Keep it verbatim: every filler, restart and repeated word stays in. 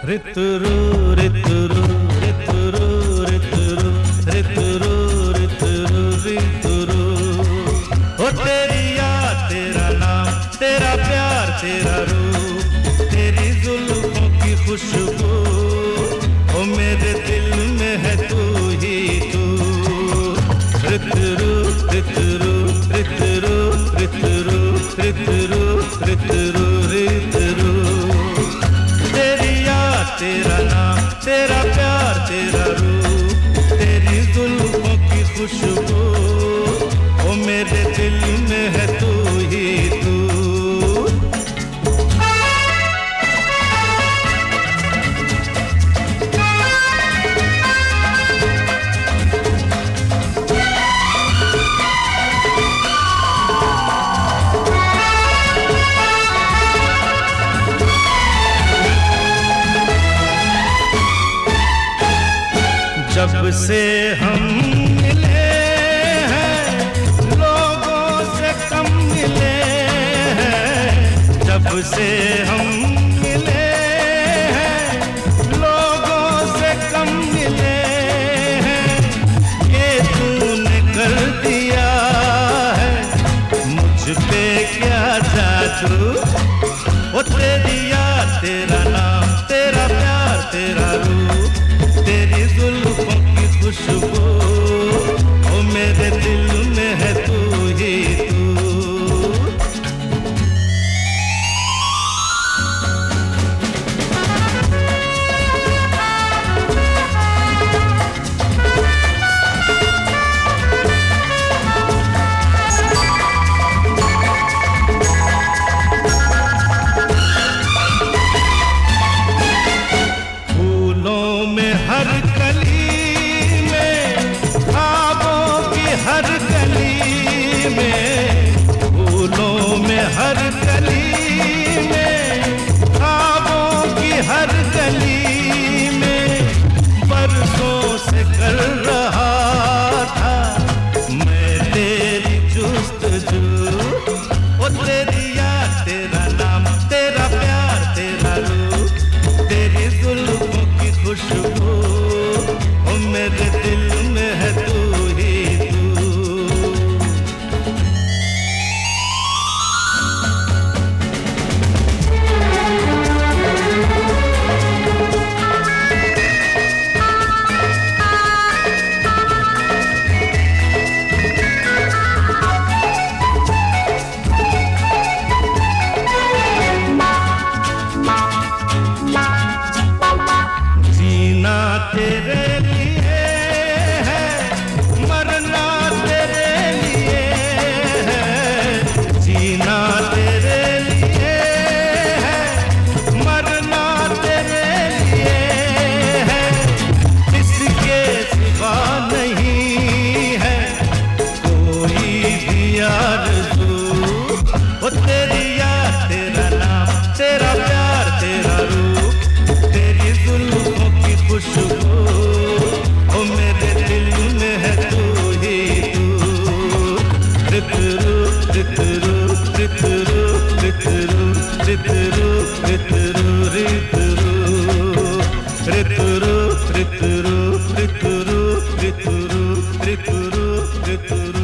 ऋतुरु ऋतुरु ऋतुरु ऋतुरु ऋतुरु ऋतुरु ऋतुरु ओ तेरी याद तेरा नाम तेरा प्यार तेरा रूप तेरी जुल्फों की खुशबू ओ मेरे दिल में है तू ही तू। ऋतुरु ऋतुरु ऋतुरु ऋतुरु ऋतुरु ऋतुरु ऋतुरु तेरी याद तेरा नाम तेरा प्यार तेरा रूप तेरी जुल्फों की खुशबू ओ मेरे दिल में है तू ही तू। जब से हम मिले हैं लोगों से कम मिले हैं। जब से हम मिले हैं लोगों से कम मिले हैं। ये तूने कर दिया है मुझ पे क्या जादू ओ तेरी याद तेरा नाम तेरा प्यार तेरा रूप तेरी जुल्फों की खुशबू ओ मेरे दिल में है तू ही तू। फूलों में हर कली में ख्वाबों की हर गली में फूलों में हर गली में ख्वाबों की हर गली में बरसों से कर रहा था मैं तेरी जुस्तजू ओ तेरी याद तेरा नाम तेरा प्यार तेरा रूप तेरी जुल्फों की खुशबू ओ मेरे दिल में है तू ही तू। जीना तेरे लिए है मरना तेरे लिए है। जीना तेरे लिए है मरना तेरे लिए है। इसके सिवा नहीं है कोई भी आरज़ू ओ तेरी याद तेरा नाम तेरा प्यार तेरा रूप तेरी जुल्फों की खुशबू ओ मेरे दिल में है तू ही तू। ऋतुरु ऋतुरु ऋतुरु ऋतुरु ऋतुरु ऋतुरु ऋतुरु ऋतुरु ऋतुरु ऋतुरु ऋतुरु ऋतुरु ऋतुरु